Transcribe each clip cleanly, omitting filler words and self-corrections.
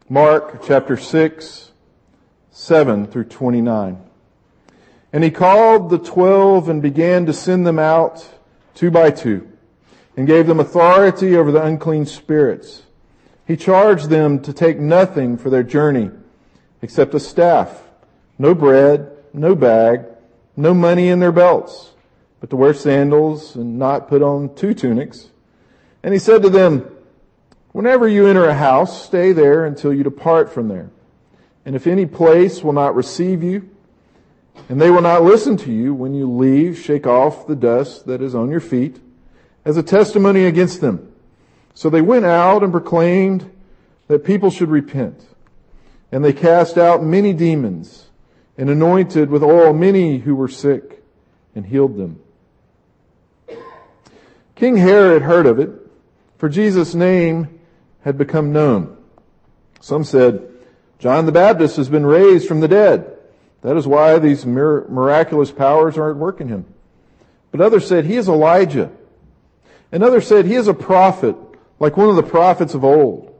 Mark chapter 6, 7 through 29. And he called the 12 and began to send them out 2 by 2, and gave them authority over the unclean spirits. He charged them to take nothing for their journey except a staff, no bread, no bag, no money in their belts, but to wear sandals and not put on 2 tunics. And he said to them, whenever you enter a house, stay there until you depart from there. And if any place will not receive you, and they will not listen to you, when you leave, shake off the dust that is on your feet as a testimony against them. So they went out and proclaimed that people should repent. And they cast out many demons and anointed with oil many who were sick and healed them. King Herod heard of it, for Jesus' name had become known. Some said, John the Baptist has been raised from the dead. That is why these miraculous powers are at work in him. But others said, he is Elijah. And others said, he is a prophet, like one of the prophets of old.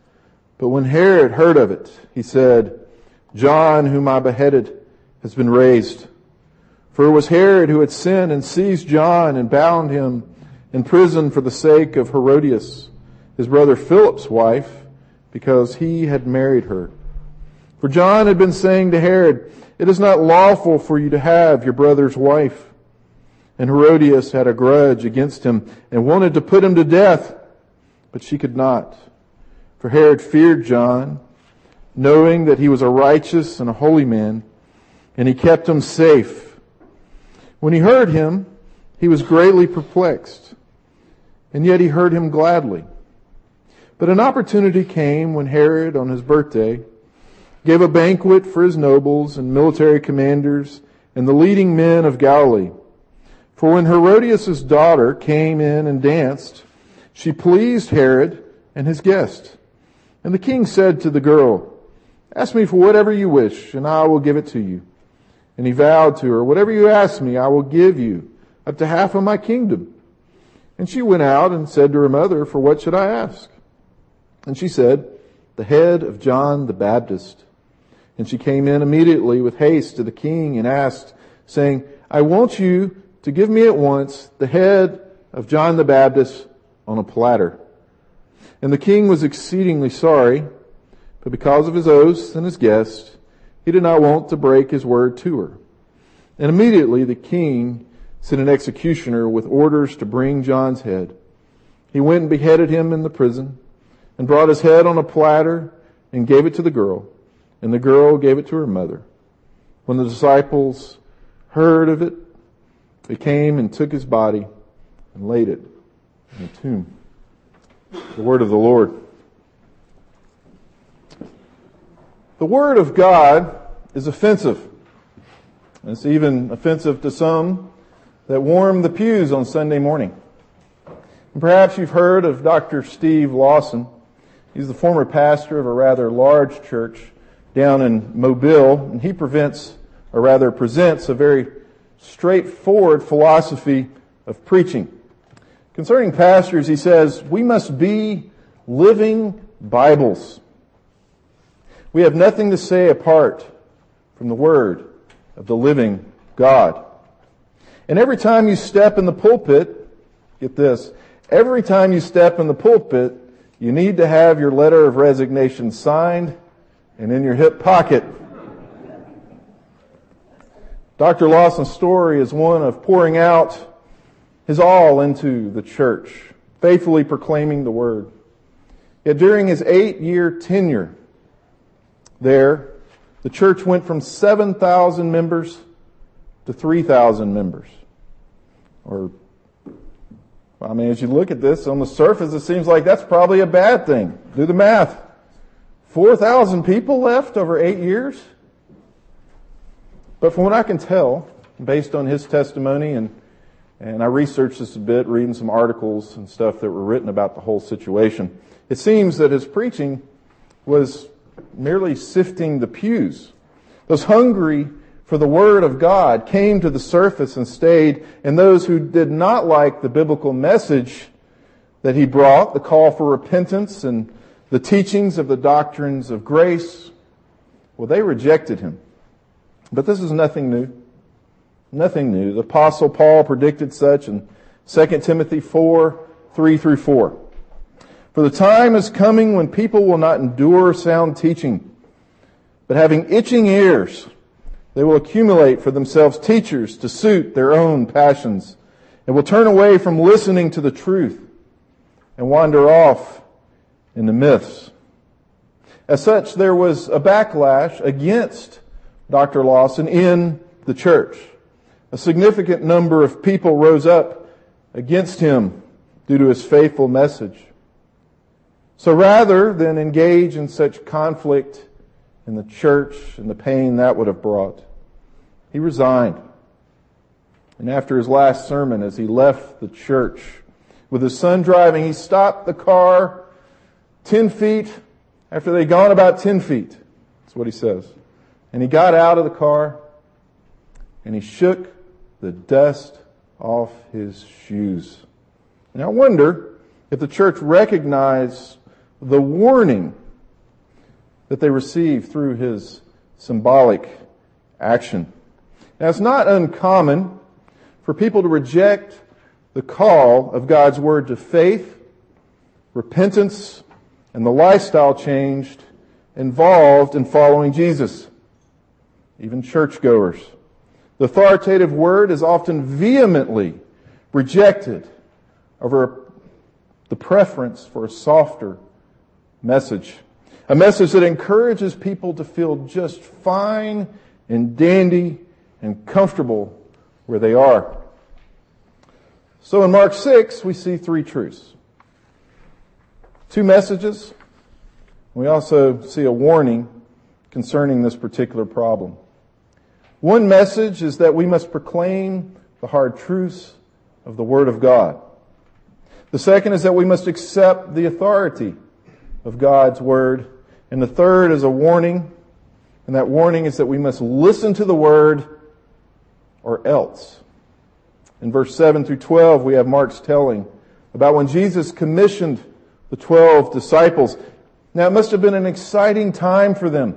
But when Herod heard of it, he said, John, whom I beheaded, has been raised. For it was Herod who had sent and seized John and bound him in prison for the sake of Herodias, his brother Philip's wife, because he had married her. For John had been saying to Herod, it is not lawful for you to have your brother's wife. And Herodias had a grudge against him and wanted to put him to death, but she could not. For Herod feared John, knowing that he was a righteous and a holy man, and he kept him safe. When he heard him, he was greatly perplexed, and yet he heard him gladly. But an opportunity came when Herod, on his birthday, gave a banquet for his nobles and military commanders and the leading men of Galilee. For when Herodias' daughter came in and danced, she pleased Herod and his guest. And the king said to the girl, ask me for whatever you wish, and I will give it to you. And he vowed to her, whatever you ask me, I will give you, up to half of my kingdom. And she went out and said to her mother, for what should I ask? And she said, the head of John the Baptist. And she came in immediately with haste to the king and asked, saying, I want you to give me at once the head of John the Baptist on a platter. And the king was exceedingly sorry, but because of his oaths and his guest, he did not want to break his word to her. And immediately the king sent an executioner with orders to bring John's head. He went and beheaded him in the prison and brought his head on a platter and gave it to the girl. And the girl gave it to her mother. When the disciples heard of it, they came and took his body and laid it in the tomb. The word of the Lord. The word of God is offensive. And it's even offensive to some that warm the pews on Sunday morning. And perhaps you've heard of Dr. Steve Lawson. He's the former pastor of a rather large church down in Mobile, and he presents a very straightforward philosophy of preaching. Concerning pastors, he says, we must be living Bibles. We have nothing to say apart from the word of the living God. And every time you step in the pulpit, get this, every time you step in the pulpit, you need to have your letter of resignation signed and in your hip pocket. Dr. Lawson's story is one of pouring out his all into the church, faithfully proclaiming the word. Yet during his 8-year tenure there, the church went from 7,000 members to 3,000 members. As you look at this, on the surface, it seems like that's probably a bad thing. Do the math. 4,000 people left over 8 years? But from what I can tell, based on his testimony, and I researched this a bit, reading some articles and stuff that were written about the whole situation, it seems that his preaching was merely sifting the pews. Those hungry for the Word of God came to the surface and stayed, and those who did not like the biblical message that he brought, the call for repentance and the teachings of the doctrines of grace, well, they rejected him. But this is nothing new. Nothing new. The Apostle Paul predicted such in 2 Timothy 4, 3 through 4. For the time is coming when people will not endure sound teaching, but having itching ears, they will accumulate for themselves teachers to suit their own passions, and will turn away from listening to the truth and wander off into myths. As such, there was a backlash against Dr. Lawson in the church. A significant number of people rose up against him due to his faithful message. So rather than engage in such conflict in the church and the pain that would have brought, he resigned. And after his last sermon, as he left the church with his son driving, he stopped the car 10 feet after they'd gone about 10 feet. That's what he says. And he got out of the car and he shook the dust off his shoes. And I wonder if the church recognized the warning that they received through his symbolic action. Now, it's not uncommon for people to reject the call of God's Word to faith, repentance, and the lifestyle change involved in following Jesus. Even churchgoers. The authoritative Word is often vehemently rejected over the preference for a softer message. A message that encourages people to feel just fine and dandy and comfortable where they are. So in Mark 6, we see three truths. Two messages. We also see a warning concerning this particular problem. One message is that we must proclaim the hard truths of the Word of God. The second is that we must accept the authority of God's Word. And the third is a warning, and that warning is that we must listen to the Word or else. In verse 7 through 12, we have Mark's telling about when Jesus commissioned the 12 disciples. Now, it must have been an exciting time for them.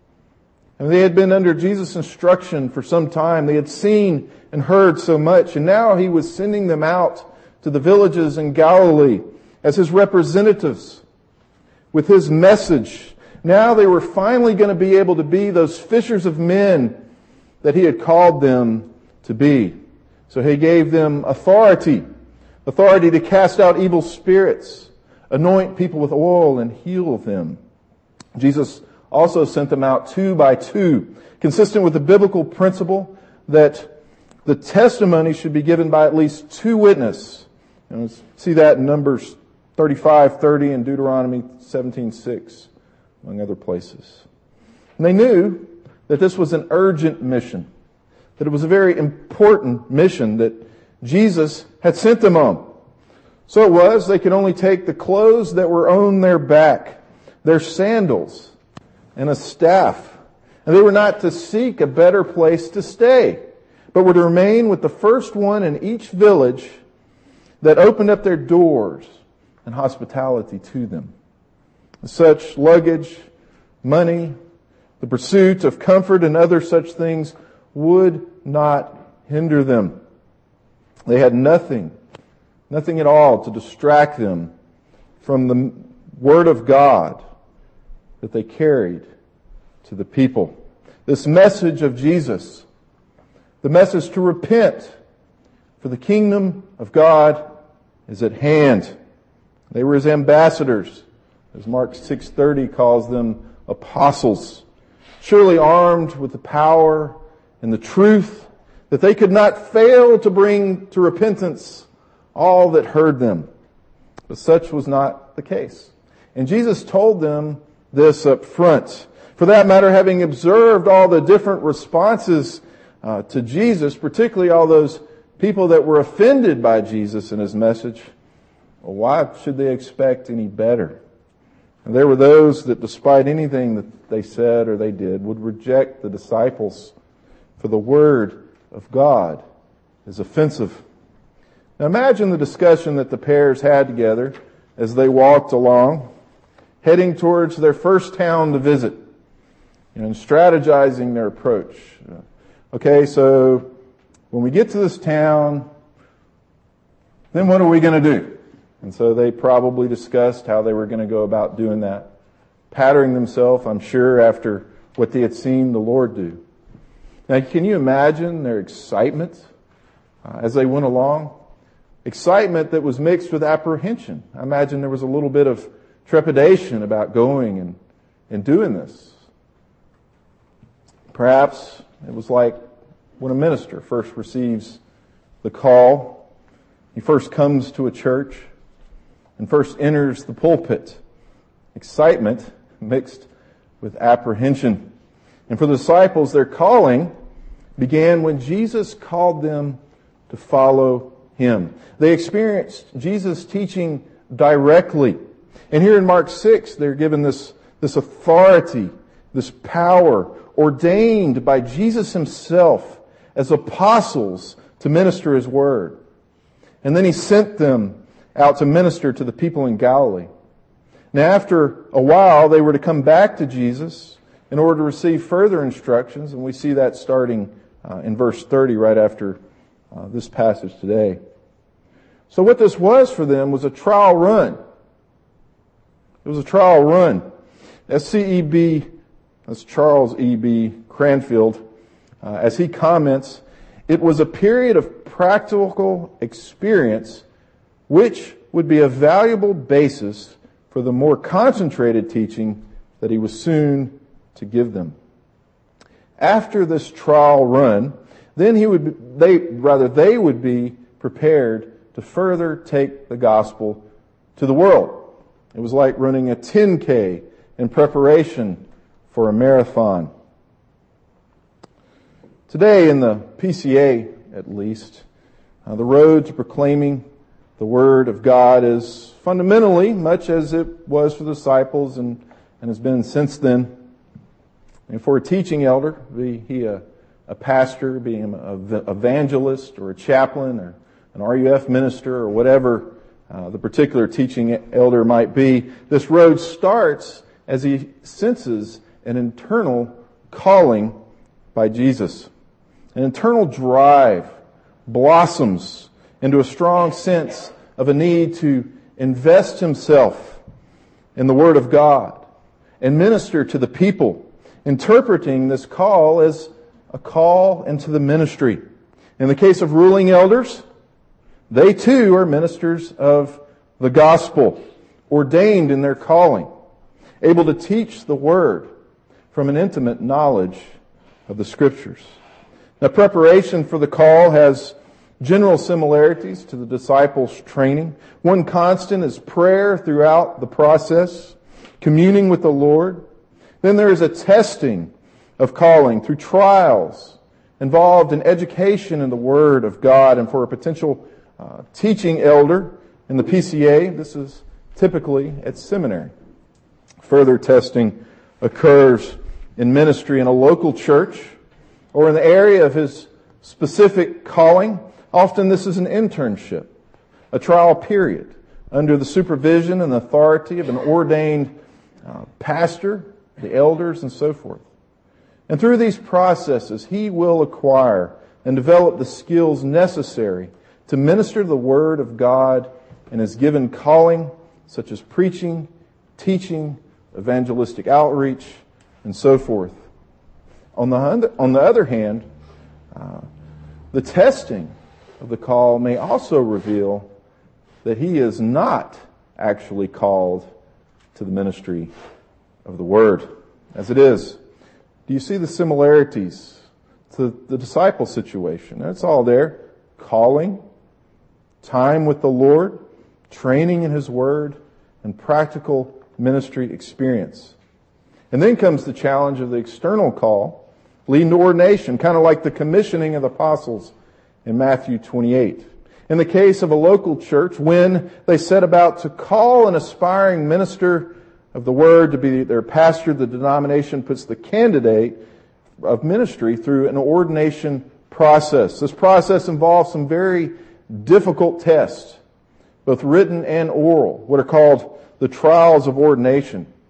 And they had been under Jesus' instruction for some time. They had seen and heard so much. And now he was sending them out to the villages in Galilee as his representatives with his message. Now they were finally going to be able to be those fishers of men that he had called them to be. So he gave them authority to cast out evil spirits, anoint people with oil, and heal them. Jesus also sent them out 2 by 2, consistent with the biblical principle that the testimony should be given by at least 2 witnesses. And we'll see that in Numbers 35:30 and Deuteronomy 17:6, among other places. And they knew that this was an urgent mission, that it was a very important mission that Jesus had sent them on. So it was, they could only take the clothes that were on their back, their sandals, and a staff. And they were not to seek a better place to stay, but were to remain with the first one in each village that opened up their doors and hospitality to them. Such luggage, money, the pursuit of comfort and other such things would not hinder them. They had nothing at all to distract them from the Word of God that they carried to the people. This message of Jesus, the message to repent, for the kingdom of God is at hand. They were his ambassadors, as Mark 6:30 calls them, apostles, surely armed with the power and the truth that they could not fail to bring to repentance all that heard them. But such was not the case. And Jesus told them this up front. For that matter, having observed all the different responses to Jesus, particularly all those people that were offended by Jesus and his message, well, why should they expect any better? And there were those that, despite anything that they said or they did, would reject the disciples, for the Word of God is offensive. Now imagine the discussion that the pairs had together as they walked along. heading towards their first town to visit, and strategizing their approach. Okay, so when we get to this town, then what are we going to do? And so they probably discussed how they were going to go about doing that, patterning themselves, I'm sure, after what they had seen the Lord do. Now, can you imagine their excitement as they went along? Excitement that was mixed with apprehension. I imagine there was a little bit of trepidation about going and doing this. Perhaps it was like when a minister first receives the call. He first comes to a church and first enters the pulpit. Excitement mixed with apprehension. And for the disciples, their calling began when Jesus called them to follow Him. They experienced Jesus teaching directly. And here in Mark 6, they're given this authority, this power, ordained by Jesus Himself as apostles to minister His word. And then He sent them out to minister to the people in Galilee. Now, after a while, they were to come back to Jesus in order to receive further instructions, and we see that starting in verse 30, right after this passage today. So what this was for them was a trial run. It was a trial run. SCEB, that's Charles E.B. Cranfield, as he comments, it was a period of practical experience which would be a valuable basis for the more concentrated teaching that he was soon to give them. After this trial run, then they would be prepared to further take the gospel to the world. It was like running a 10K in preparation for a marathon. Today, in the PCA at least, the road to proclaiming the Word of God is fundamentally much as it was for the disciples and has been since then. And for a teaching elder, be he a pastor, be him an evangelist or a chaplain or an RUF minister or whatever the particular teaching elder might be, this road starts as he senses an internal calling by Jesus. An internal drive blossoms into a strong sense of a need to invest himself in the Word of God and minister to the people, interpreting this call as a call into the ministry. In the case of ruling elders, they too are ministers of the gospel, ordained in their calling, able to teach the Word from an intimate knowledge of the Scriptures. Now, preparation for the call has general similarities to the disciples' training. One constant is prayer throughout the process, communing with the Lord. Then there is a testing of calling through trials involved in education in the Word of God. And for a potential teaching elder in the PCA, this is typically at seminary. Further testing occurs in ministry in a local church or in the area of his specific calling. Often this is an internship, a trial period under the supervision and authority of an ordained pastor, the elders, and so forth. And through these processes, he will acquire and develop the skills necessary to minister the Word of God in his given calling, such as preaching, teaching, evangelistic outreach, and so forth. On the other hand, the testing of the call may also reveal that he is not actually called to the ministry of the Word as it is. Do you see the similarities to the disciple situation? It's all there. Calling, time with the Lord, training in His Word, and practical ministry experience. And then comes the challenge of the external call, leading to ordination, kind of like the commissioning of the apostles in Matthew 28. In the case of a local church, when they set about to call an aspiring minister of the Word to be their pastor, the denomination puts the candidate of ministry through an ordination process. This process involves some very difficult tests, both written and oral, what are called the trials of ordination.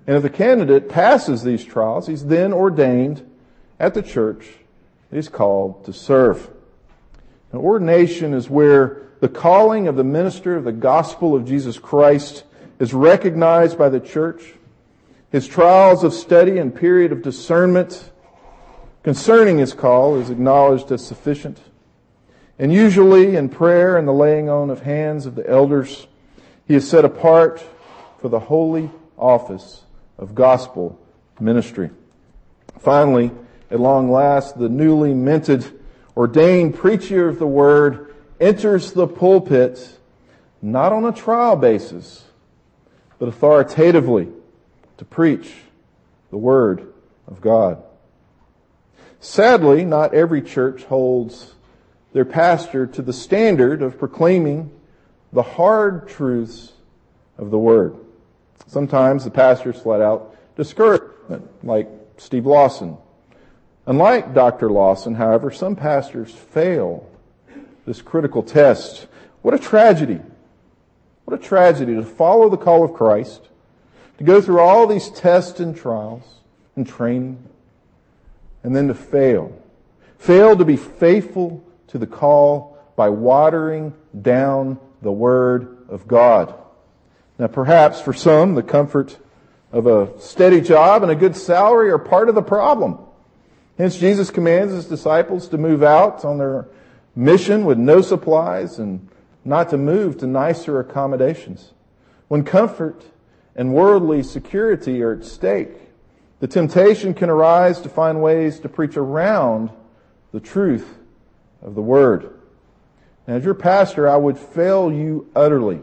And if the candidate passes these trials, he's then ordained at the church. He's called to serve. Now, ordination is where the calling of the minister of the gospel of Jesus Christ is recognized by the church. His trials of study and period of discernment concerning his call is acknowledged as sufficient. And usually in prayer and the laying on of hands of the elders, he is set apart for the holy office of gospel ministry. Finally, at long last, the newly minted, ordained preacher of the word enters the pulpit not on a trial basis, but authoritatively to preach the word of God. Sadly, not every church holds their pastor to the standard of proclaiming the hard truths of the word. Sometimes the pastors flat out discouragement, like Steve Lawson. Unlike Dr. Lawson, however, some pastors fail this critical test. What a tragedy. What a tragedy to follow the call of Christ, to go through all these tests and trials and training, and then to fail. Fail to be faithful to the call by watering down the Word of God. Now perhaps for some, the comfort of a steady job and a good salary are part of the problem. Hence Jesus commands his disciples to move out on their mission with no supplies and not to move to nicer accommodations. When comfort and worldly security are at stake, the temptation can arise to find ways to preach around the truth of the Word. And as your pastor, I would fail you utterly,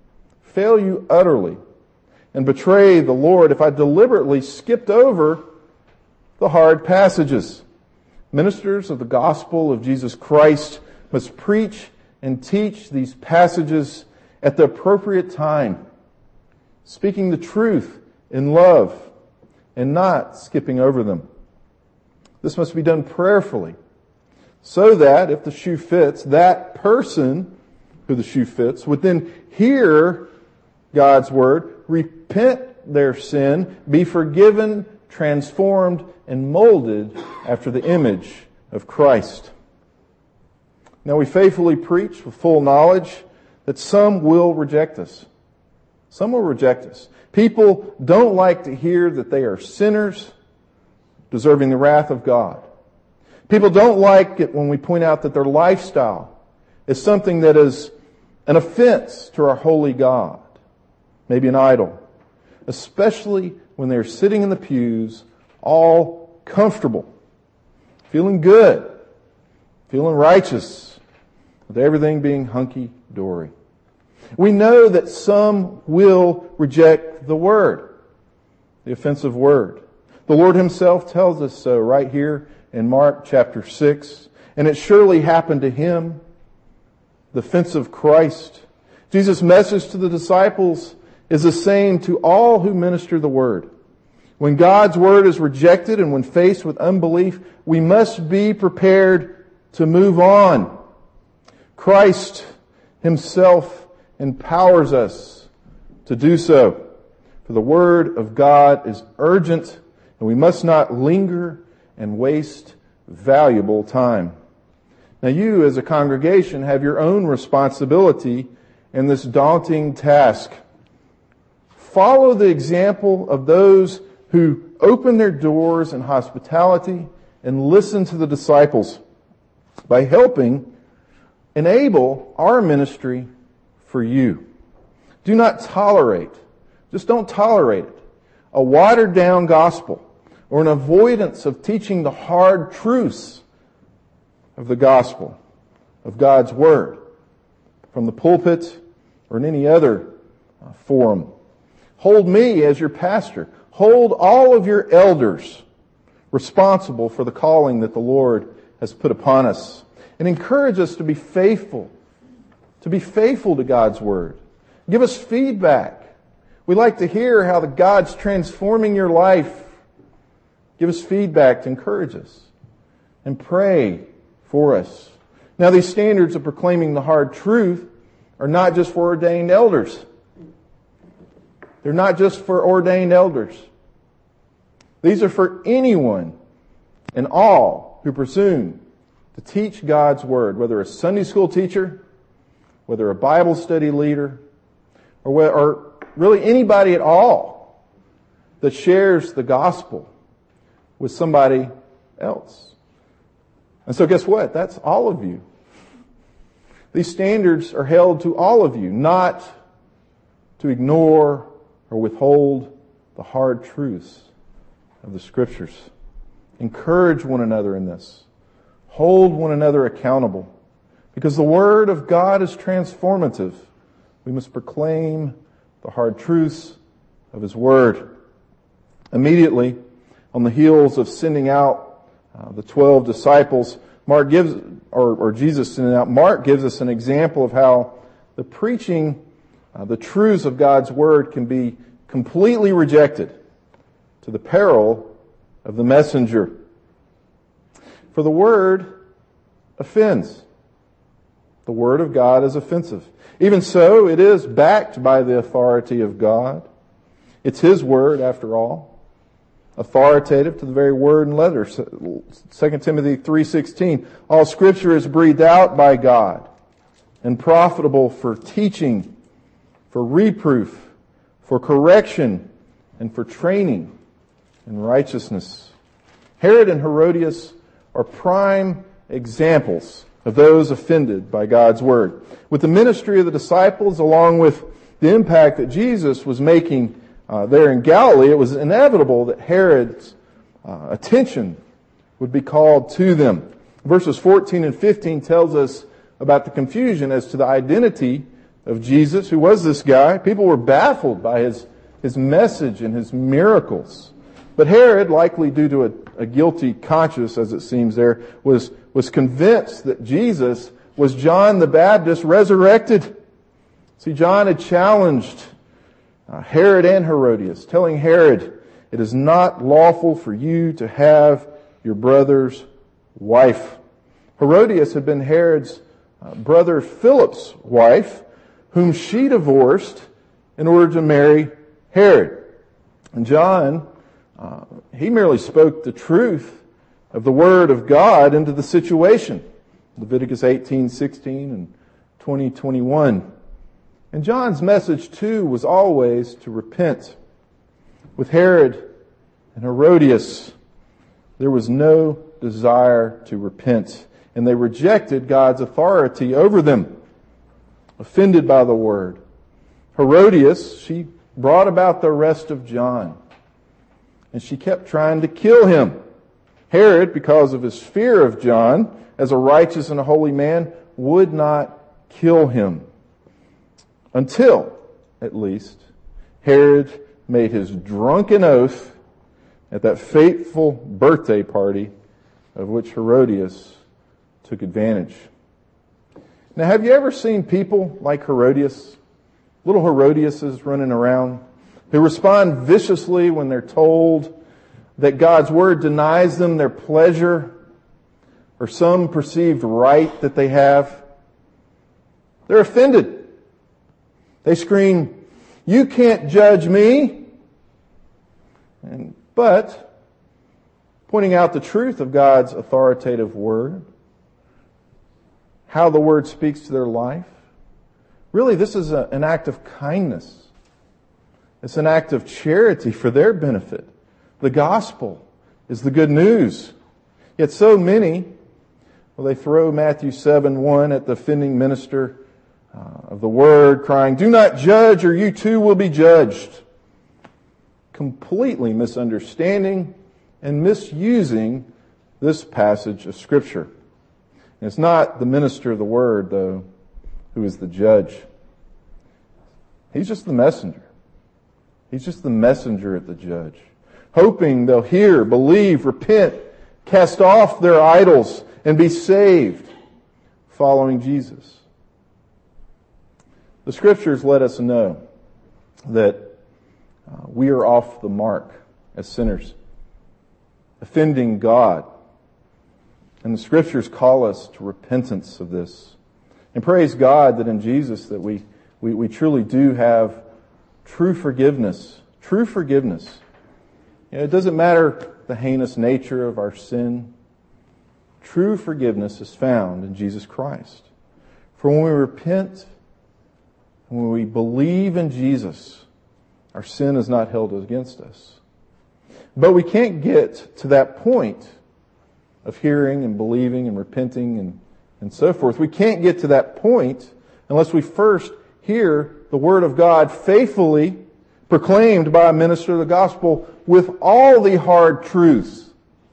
and betray the Lord if I deliberately skipped over the hard passages. Ministers of the gospel of Jesus Christ must preach and teach these passages at the appropriate time, speaking the truth in love and not skipping over them. This must be done prayerfully, so that if the shoe fits, that person who the shoe fits would then hear God's word, repent their sin, be forgiven, transformed, and molded after the image of Christ. Now we faithfully preach with full knowledge that some will reject us. Some will reject us. People don't like to hear that they are sinners, deserving the wrath of God. People don't like it when we point out that their lifestyle is something that is an offense to our holy God, maybe an idol, especially when they're sitting in the pews all comfortable, feeling good, feeling righteous, with everything being hunky-dory. We know that some will reject the word, the offensive word. The Lord himself tells us so right here in Mark chapter 6. And it surely happened to him, the offense of Christ. Jesus' message to the disciples is the same to all who minister the word. When God's word is rejected and when faced with unbelief, we must be prepared to move on. Christ himself empowers us to do so. For the word of God is urgent, and we must not linger and waste valuable time. Now you as a congregation have your own responsibility in this daunting task. Follow the example of those who open their doors in hospitality and listen to the disciples by helping enable our ministry for you. Do not tolerate, just don't tolerate it, a watered down gospel or an avoidance of teaching the hard truths of the gospel, of God's word, from the pulpit or in any other forum. Hold me as your pastor. Hold all of your elders responsible for the calling that the Lord has put upon us. And encourage us to be faithful to God's word. Give us feedback. We like to hear how God's transforming your life. Give us feedback to encourage us. And pray for us. Now these standards of proclaiming the hard truth are not just for ordained elders. They're not just for ordained elders. These are for anyone and all who presume to teach God's Word, whether a Sunday school teacher, whether a Bible study leader, or really anybody at all that shares the gospel with somebody else. And so guess what? That's all of you. These standards are held to all of you, not to ignore or withhold the hard truths of the Scriptures. Encourage one another in this. Hold one another accountable. Because the Word of God is transformative. We must proclaim the hard truths of His Word. Immediately, on the heels of sending out the 12 disciples, Jesus sending out, Mark gives us an example of how the preaching, the truths of God's Word can be completely rejected to the peril of the messenger. For the Word offends. The Word of God is offensive. Even so, it is backed by the authority of God. It's His Word, after all. Authoritative to the very word and letter. 2 Timothy 3:16. All Scripture is breathed out by God and profitable for teaching, for reproof, for correction, and for training in righteousness. Herod and Herodias are prime examples of those offended by God's Word. With the ministry of the disciples, along with the impact that Jesus was making there in Galilee, it was inevitable that Herod's attention would be called to them. Verses 14 and 15 tells us about the confusion as to the identity of Jesus. Who was this guy? People were baffled by his message and his miracles. But Herod, likely due to a guilty conscience, as it seems there, was convinced that Jesus was John the Baptist resurrected. See, John had challenged Herod and Herodias, telling Herod, "It is not lawful for you to have your brother's wife." Herodias had been Herod's brother Philip's wife, whom she divorced in order to marry Herod. And John, he merely spoke the truth of the Word of God into the situation. Leviticus 18:16 and 20:21. And John's message, too, was always to repent. With Herod and Herodias, there was no desire to repent, and they rejected God's authority over them, offended by the Word. Herodias, she brought about the arrest of John, and she kept trying to kill him. Herod, because of his fear of John, as a righteous and a holy man, would not kill him. Until, at least, Herod made his drunken oath at that fateful birthday party of which Herodias took advantage. Now, have you ever seen people like Herodias, little Herodiases running around, who respond viciously when they're told that God's Word denies them their pleasure or some perceived right that they have? They're offended. They scream, "You can't judge me!" But pointing out the truth of God's authoritative Word, how the Word speaks to their life, really this is an act of kindness. It's an act of charity for their benefit. The gospel is the good news. Yet so many, they throw Matthew 7:1 at the offending minister of the Word, crying, "Do not judge, or you too will be judged." Completely misunderstanding and misusing this passage of Scripture. And it's not the minister of the Word, though, who is the judge. He's just the messenger. He's just the messenger at the judge, hoping they'll hear, believe, repent, cast off their idols, and be saved, following Jesus. The Scriptures let us know that we are off the mark as sinners, offending God. And the Scriptures call us to repentance of this. And praise God that in Jesus that we truly do have true forgiveness It doesn't matter the heinous nature of our sin. True forgiveness is found in Jesus Christ. For when we repent, when we believe in Jesus, our sin is not held against us. But we can't get to that point of hearing and believing and repenting and so forth. We can't get to that point unless we first hear the Word of God faithfully proclaimed by a minister of the gospel with all the hard truths.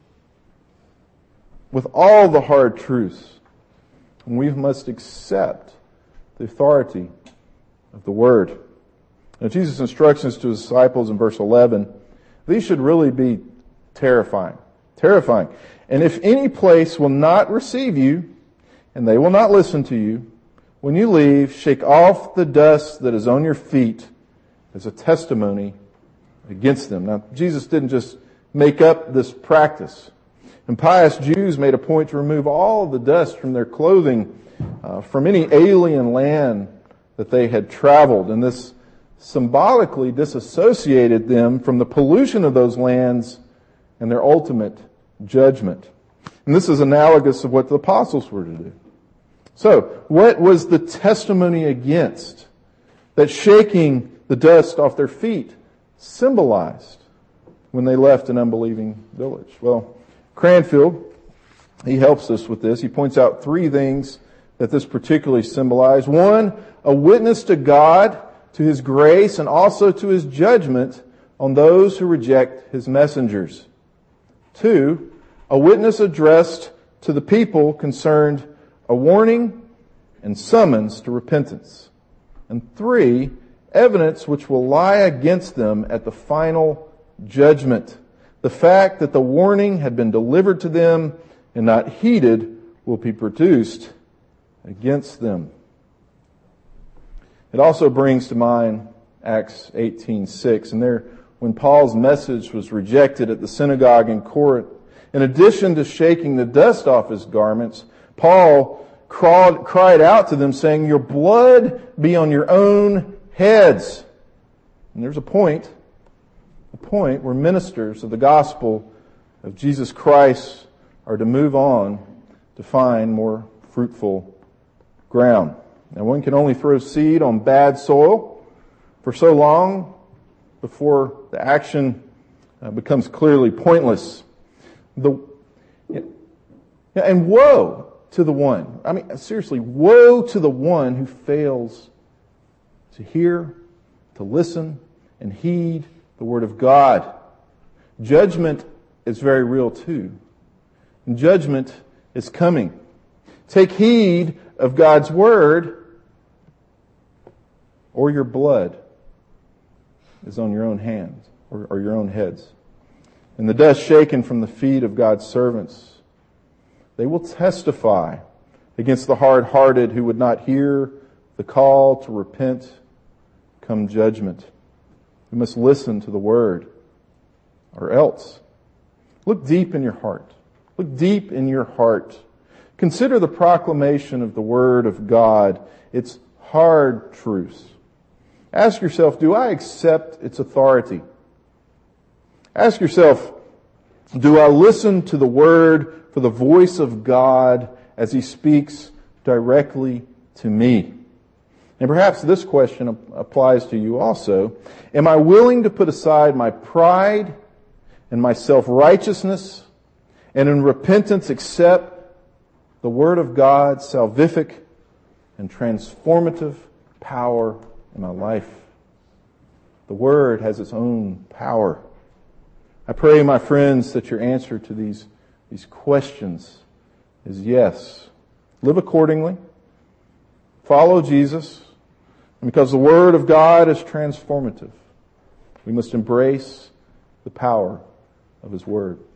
With all the hard truths. And we must accept the authority of the Word. Now, Jesus' instructions to His disciples in verse 11, these should really be terrifying. Terrifying. And if any place will not receive you, and they will not listen to you, when you leave, shake off the dust that is on your feet as a testimony against them. Now, Jesus didn't just make up this practice. And pious Jews made a point to remove all the dust from their clothing from any alien land that they had traveled. And this symbolically disassociated them from the pollution of those lands and their ultimate judgment. And this is analogous of what the apostles were to do. So, what was the testimony against that shaking the dust off their feet symbolized when they left an unbelieving village? Well, Cranfield, he helps us with this. He points out three things that this particularly symbolized. One, a witness to God, to His grace, and also to His judgment on those who reject His messengers. Two, a witness addressed to the people concerned, a warning and summons to repentance. And three, evidence which will lie against them at the final judgment. The fact that the warning had been delivered to them and not heeded will be produced against them. It also brings to mind Acts 18:6, and there, when Paul's message was rejected at the synagogue in Corinth, in addition to shaking the dust off his garments, Paul cried out to them saying, "Your blood be on your own heads." And there's a point where ministers of the gospel of Jesus Christ are to move on to find more fruitful ground. Now, one can only throw seed on bad soil for so long before the action becomes clearly pointless. And woe to the one. I mean, seriously, woe to the one who fails to hear, to listen, and heed the Word of God. Judgment is very real too. And judgment is coming. Take heed of God's Word, or your blood is on your own hands, or your own heads. And the dust shaken from the feet of God's servants, they will testify against the hard-hearted who would not hear the call to repent come judgment. We must listen to the Word, or else. Look deep in your heart. Look deep in your heart. Consider the proclamation of the Word of God, its hard truths. Ask yourself, do I accept its authority? Ask yourself, do I listen to the Word for the voice of God as He speaks directly to me? And perhaps this question applies to you also. Am I willing to put aside my pride and my self-righteousness and in repentance accept the Word of God's salvific and transformative power in my life? The Word has its own power. I pray, my friends, that your answer to these questions is yes. Live accordingly. Follow Jesus. And because the Word of God is transformative, we must embrace the power of His Word.